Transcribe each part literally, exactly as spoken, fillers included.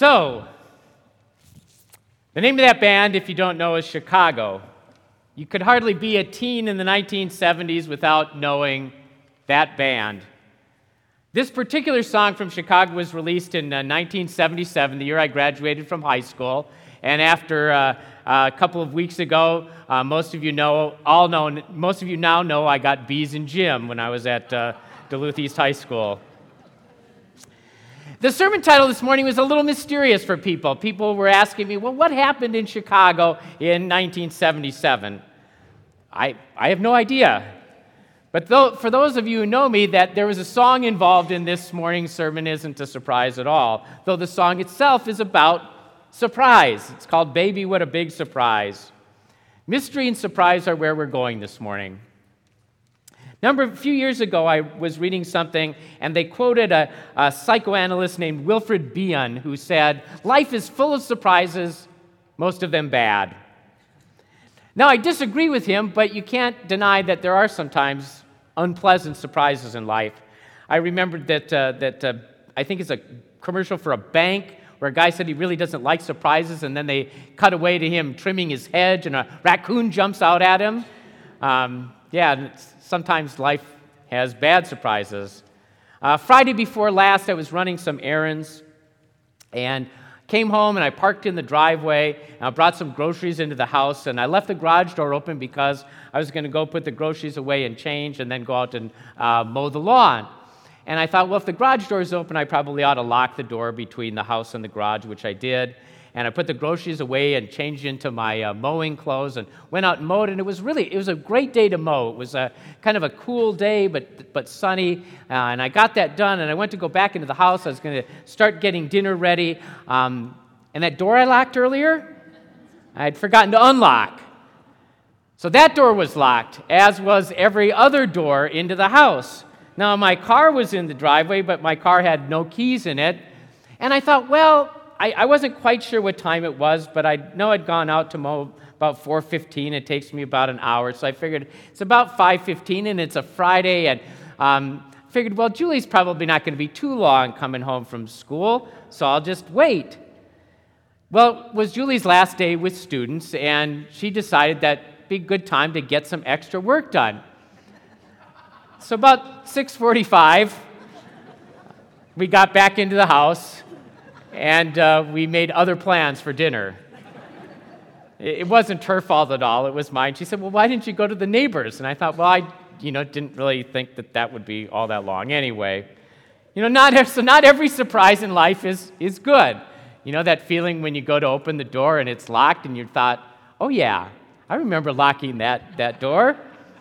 So, the name of that band, if you don't know, is Chicago. You could hardly be a teen in the nineteen seventies without knowing that band. This particular song from Chicago was released in uh, nineteen seventy-seven, the year I graduated from high school. And after uh, uh, a couple of weeks ago, uh, most of you know, all know, most of you now know I got B's in gym when I was at uh, Duluth East High School. The sermon title this morning was a little mysterious for people. People were asking me, well, what happened in Chicago in nineteen seventy-seven? I, I have no idea. But though, for those of you who know me, that there was a song involved in this morning's sermon isn't a surprise at all, though the song itself is about surprise. It's called Baby, What a Big Surprise. Mystery and surprise are where we're going this morning. Number, a few years ago, I was reading something, and they quoted a, a psychoanalyst named Wilfred Bion, who said, "Life is full of surprises, most of them bad." Now, I disagree with him, but you can't deny that there are sometimes unpleasant surprises in life. I remembered that, uh, that uh, I think it's a commercial for a bank where a guy said he really doesn't like surprises, and then they cut away to him trimming his hedge, and a raccoon jumps out at him. Um, yeah, sometimes life has bad surprises. Uh, Friday before last, I was running some errands, and came home, and I parked in the driveway, and I brought some groceries into the house, and I left the garage door open because I was going to go put the groceries away and change, and then go out and uh, mow the lawn. And I thought, well, if the garage door is open, I probably ought to lock the door between the house and the garage, which I did. And I put the groceries away and changed into my uh, mowing clothes and went out and mowed. And it was really, it was a great day to mow. It was a kind of a cool day, but but sunny. Uh, and I got that done, and I went to go back into the house. I was going to start getting dinner ready. Um, and that door I locked earlier, I had forgotten to unlock. So that door was locked, as was every other door into the house. Now, my car was in the driveway, but my car had no keys in it. And I thought, well, I, I wasn't quite sure what time it was, but I know I'd gone out to mow about four fifteen. It takes me about an hour, so I figured it's about five fifteen, and it's a Friday, and um, figured, well, Julie's probably not going to be too long coming home from school, so I'll just wait. Well, it was Julie's last day with students, and she decided that'd be a good time to get some extra work done. So about six forty-five, we got back into the house, and uh, we made other plans for dinner. It wasn't her fault at all, it was mine. She said, well, why didn't you go to the neighbors? And I thought, well, I you know, didn't really think that that would be all that long anyway. You know, not so not every surprise in life is, is good. You know that feeling when you go to open the door and it's locked and you thought, oh yeah, I remember locking that, that door.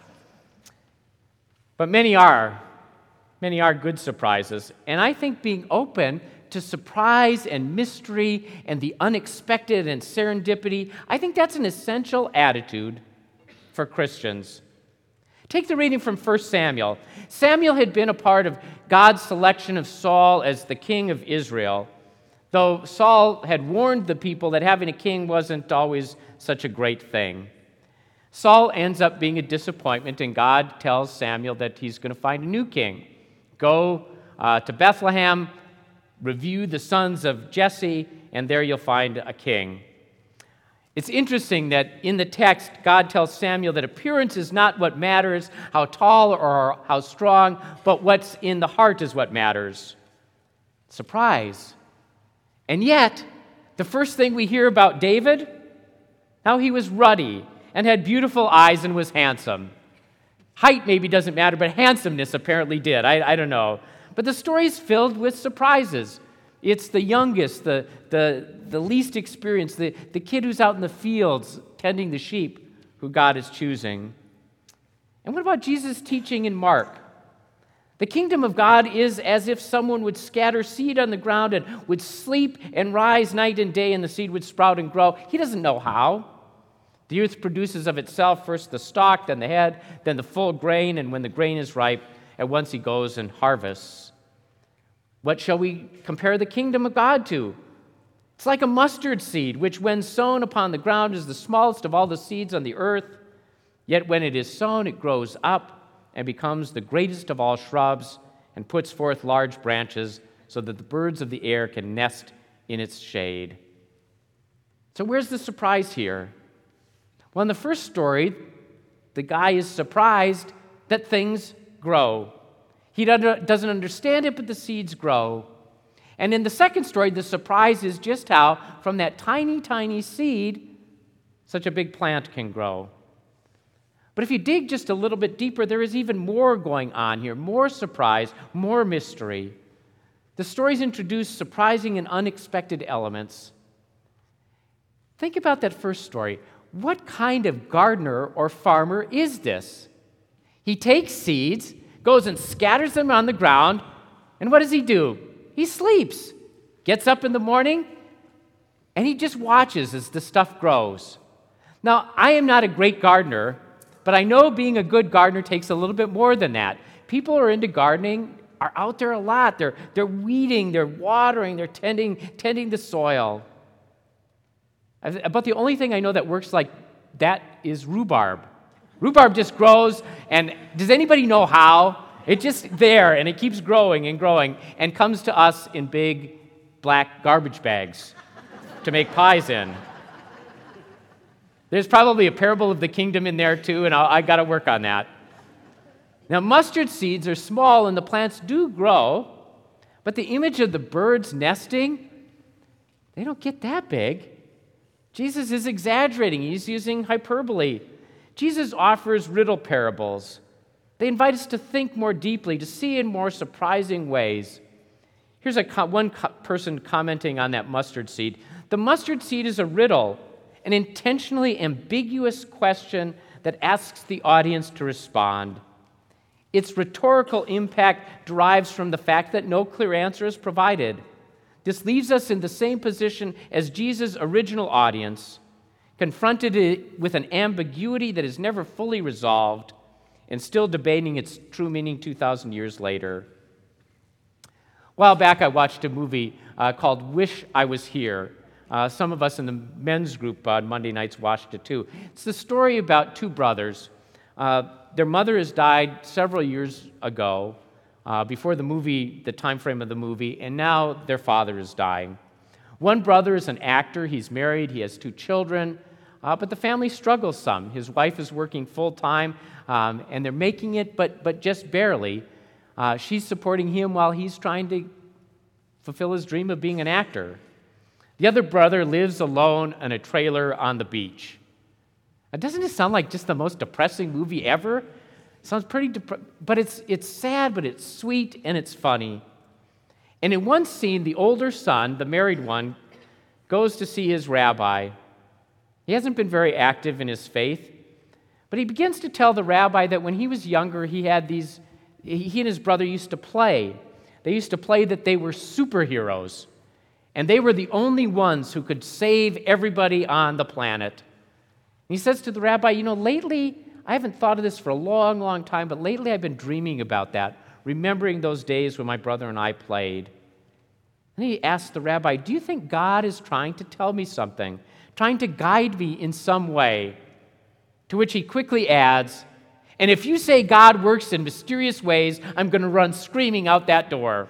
But many are, many are good surprises. And I think being open to surprise and mystery and the unexpected and serendipity, I think that's an essential attitude for Christians. Take the reading from First Samuel. Samuel had been a part of God's selection of Saul as the king of Israel, though Saul had warned the people that having a king wasn't always such a great thing. Saul ends up being a disappointment, and God tells Samuel that he's going to find a new king. Go uh, to Bethlehem, review the sons of Jesse, and there you'll find a king. It's interesting that in the text, God tells Samuel that appearance is not what matters, how tall or how strong, but what's in the heart is what matters. Surprise. And yet, the first thing we hear about David, how he was ruddy and had beautiful eyes and was handsome. Height maybe doesn't matter, but handsomeness apparently did. I, I don't know. But the story is filled with surprises. It's the youngest, the, the, the least experienced, the, the kid who's out in the fields tending the sheep who God is choosing. And what about Jesus' teaching in Mark? The kingdom of God is as if someone would scatter seed on the ground and would sleep and rise night and day, and the seed would sprout and grow. He doesn't know how. The earth produces of itself first the stalk, then the head, then the full grain, and when the grain is ripe, at once he goes and harvests. What shall we compare the kingdom of God to? It's like a mustard seed, which when sown upon the ground is the smallest of all the seeds on the earth. Yet when it is sown, it grows up and becomes the greatest of all shrubs and puts forth large branches so that the birds of the air can nest in its shade. So where's the surprise here? Well, in the first story, the guy is surprised that things grow. He doesn't understand it, but the seeds grow. And in the second story, the surprise is just how, from that tiny, tiny seed, such a big plant can grow. But if you dig just a little bit deeper, there is even more going on here, more surprise, more mystery. The stories introduce surprising and unexpected elements. Think about that first story. What kind of gardener or farmer is this? He takes seeds, goes and scatters them on the ground, and what does he do? He sleeps, gets up in the morning, and he just watches as the stuff grows. Now, I am not a great gardener, but I know being a good gardener takes a little bit more than that. People who are into gardening are out there a lot. They're, they're weeding, they're watering, they're tending, tending the soil. About the only thing I know that works like that is rhubarb. Rhubarb just grows, and does anybody know how? It's just there, and it keeps growing and growing, and comes to us in big black garbage bags to make pies in. There's probably a parable of the kingdom in there too, and I'll, I got to work on that. Now, mustard seeds are small, and the plants do grow, but the image of the birds nesting, they don't get that big. Jesus is exaggerating. He's using hyperbole. Jesus offers riddle parables. They invite us to think more deeply, to see in more surprising ways. Here's a co- one co- person commenting on that mustard seed. The mustard seed is a riddle, an intentionally ambiguous question that asks the audience to respond. Its rhetorical impact derives from the fact that no clear answer is provided. This leaves us in the same position as Jesus' original audience, confronted with an ambiguity that is never fully resolved and still debating its true meaning two thousand years later. A while back, I watched a movie uh, called Wish I Was Here. Uh, some of us in the men's group on Monday nights watched it too. It's the story about two brothers. Uh, their mother has died several years ago, uh, before the movie, the time frame of the movie, and now their father is dying. One brother is an actor. He's married. He has two children, uh, but the family struggles some. His wife is working full-time, um, and they're making it, but, but just barely. Uh, she's supporting him while he's trying to fulfill his dream of being an actor. The other brother lives alone in a trailer on the beach. Now, doesn't it sound like just the most depressing movie ever? It sounds pretty depressing, but it's, it's sad, but it's sweet, and it's funny. And in one scene, the older son, the married one, goes to see his rabbi. He hasn't been very active in his faith, but he begins to tell the rabbi that when he was younger, he had these, he and his brother used to play. They used to play that they were superheroes, and they were the only ones who could save everybody on the planet. And he says to the rabbi, you know, lately, I haven't thought of this for a long, long time, but lately I've been dreaming about that, remembering those days when my brother and I played. And he asks the rabbi, do you think God is trying to tell me something, trying to guide me in some way? To which he quickly adds, and if you say God works in mysterious ways, I'm going to run screaming out that door.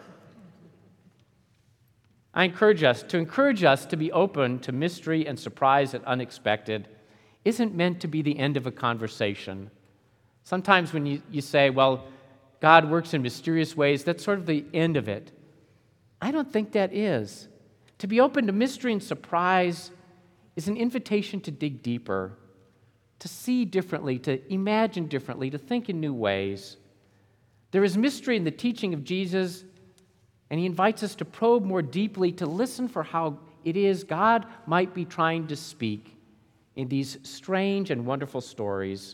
I encourage us, to encourage us to be open to mystery and surprise and unexpected isn't meant to be the end of a conversation. Sometimes when you, you say, well, God works in mysterious ways, that's sort of the end of it. I don't think that is. To be open to mystery and surprise is an invitation to dig deeper, to see differently, to imagine differently, to think in new ways. There is mystery in the teaching of Jesus, and he invites us to probe more deeply, to listen for how it is God might be trying to speak in these strange and wonderful stories.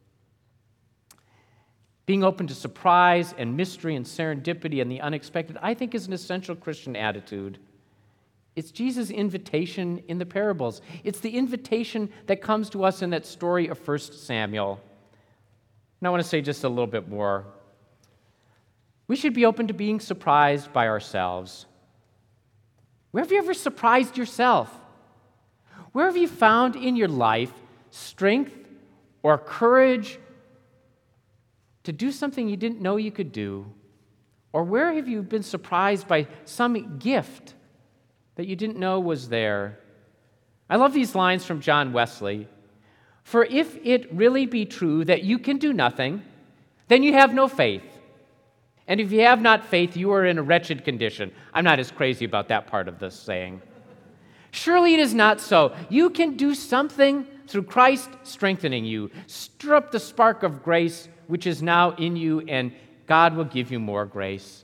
Being open to surprise and mystery and serendipity and the unexpected, I think, is an essential Christian attitude. It's Jesus' invitation in the parables. It's the invitation that comes to us in that story of First Samuel. And I want to say just a little bit more. We should be open to being surprised by ourselves. Where have you ever surprised yourself? Where have you found in your life strength or courage to do something you didn't know you could do? Or where have you been surprised by some gift that you didn't know was there. I love these lines from John Wesley. For if it really be true that you can do nothing, then you have no faith. And if you have not faith, you are in a wretched condition. I'm not as crazy about that part of this saying. Surely it is not so. You can do something through Christ strengthening you. Stir up the spark of grace which is now in you, and God will give you more grace.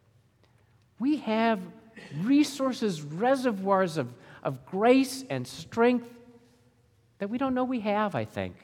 We have resources, reservoirs of, of grace and strength that we don't know we have, I think.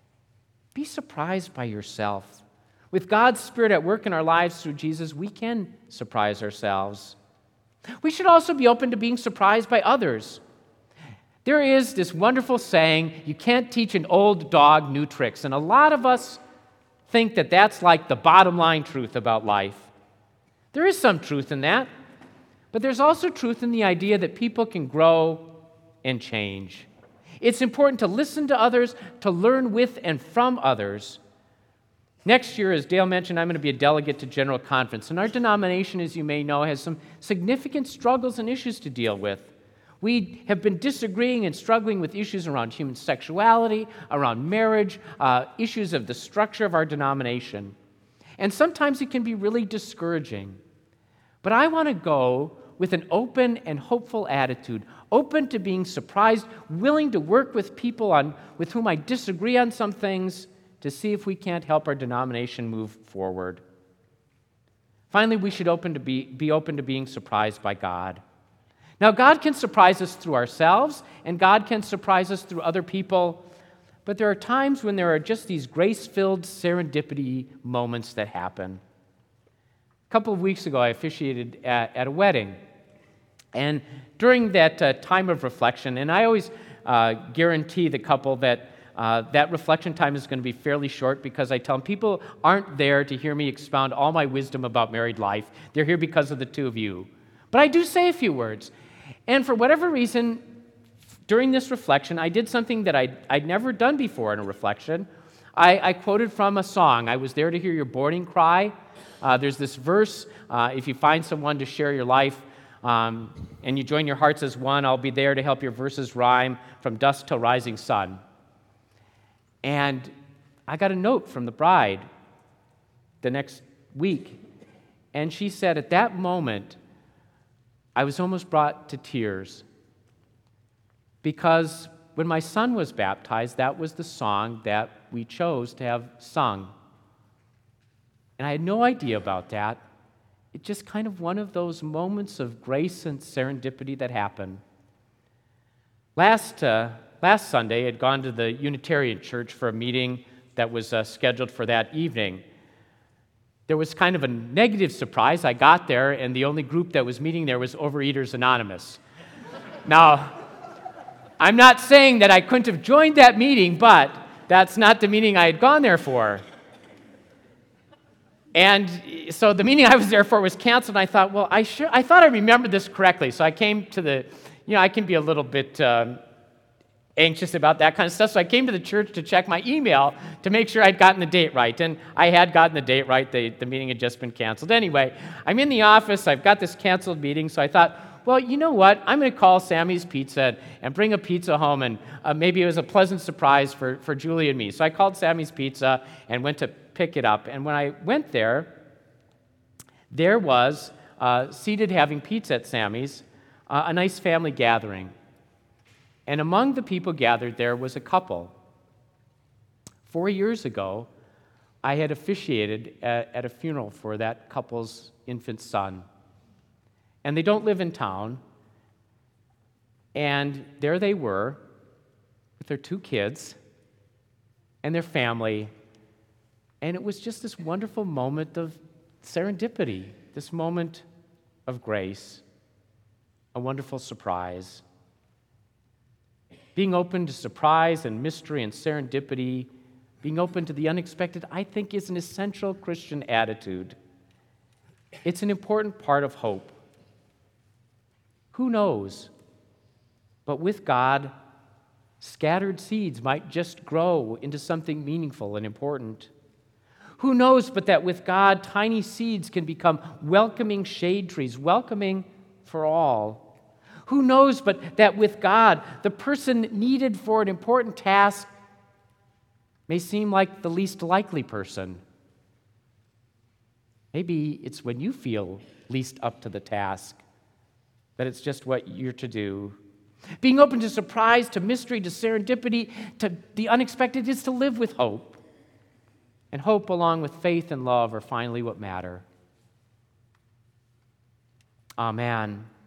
Be surprised by yourself. With God's Spirit at work in our lives through Jesus, we can surprise ourselves. We should also be open to being surprised by others. There is this wonderful saying, you can't teach an old dog new tricks. And a lot of us think that that's like the bottom line truth about life. There is some truth in that, but there's also truth in the idea that people can grow and change. It's important to listen to others, to learn with and from others. Next year, as Dale mentioned, I'm going to be a delegate to General Conference, and our denomination, as you may know, has some significant struggles and issues to deal with. We have been disagreeing and struggling with issues around human sexuality, around marriage, uh, issues of the structure of our denomination. And sometimes it can be really discouraging. But I want to go with an open and hopeful attitude, open to being surprised, willing to work with people on, with whom I disagree on some things, to see if we can't help our denomination move forward. Finally, we should open to be, be open to being surprised by God. Now, God can surprise us through ourselves, and God can surprise us through other people, but there are times when there are just these grace-filled serendipity moments that happen. A couple of weeks ago, I officiated at, at a wedding, and during that uh, time of reflection, and I always uh, guarantee the couple that uh, that reflection time is going to be fairly short, because I tell them people aren't there to hear me expound all my wisdom about married life. They're here because of the two of you. But I do say a few words. And for whatever reason, during this reflection, I did something that I'd, I'd never done before in a reflection. I, I quoted from a song. I was there to hear your boarding cry. Uh, there's this verse, uh, if you find someone to share your life, um, and you join your hearts as one, I'll be there to help your verses rhyme from dusk till rising sun. And I got a note from the bride the next week, and she said, at that moment, I was almost brought to tears, because when my son was baptized, that was the song that we chose to have sung. And I had no idea about that. It's just kind of one of those moments of grace and serendipity that happen. Last, uh, last Sunday, I had gone to the Unitarian Church for a meeting that was uh, scheduled for that evening. There was kind of a negative surprise. I got there, and the only group that was meeting there was Overeaters Anonymous. Now, I'm not saying that I couldn't have joined that meeting, but that's not the meeting I had gone there for. And so the meeting I was there for was canceled, and I thought, well, I sure, I thought I remembered this correctly. So I came to the, you know, I can be a little bit um, anxious about that kind of stuff. So I came to the church to check my email to make sure I'd gotten the date right. And I had gotten the date right. The, the meeting had just been canceled. Anyway, I'm in the office. I've got this canceled meeting. So I thought, well, you know what? I'm going to call Sammy's Pizza and bring a pizza home. And uh, maybe it was a pleasant surprise for, for Julie and me. So I called Sammy's Pizza and went to pick it up. And when I went there, there was, uh, seated having pizza at Sammy's, uh, a nice family gathering. And among the people gathered there was a couple. Four years ago, I had officiated at, at a funeral for that couple's infant son. And they don't live in town. And there they were with their two kids and their family. And it was just this wonderful moment of serendipity, this moment of grace, a wonderful surprise. Being open to surprise and mystery and serendipity, being open to the unexpected, I think is an essential Christian attitude. It's an important part of hope. Who knows? But with God, scattered seeds might just grow into something meaningful and important. Who knows but that with God, tiny seeds can become welcoming shade trees, welcoming for all. Who knows but that with God, the person needed for an important task may seem like the least likely person. Maybe it's when you feel least up to the task that it's just what you're to do. Being open to surprise, to mystery, to serendipity, to the unexpected is to live with hope. And hope, along with faith and love, are finally what matter. Amen.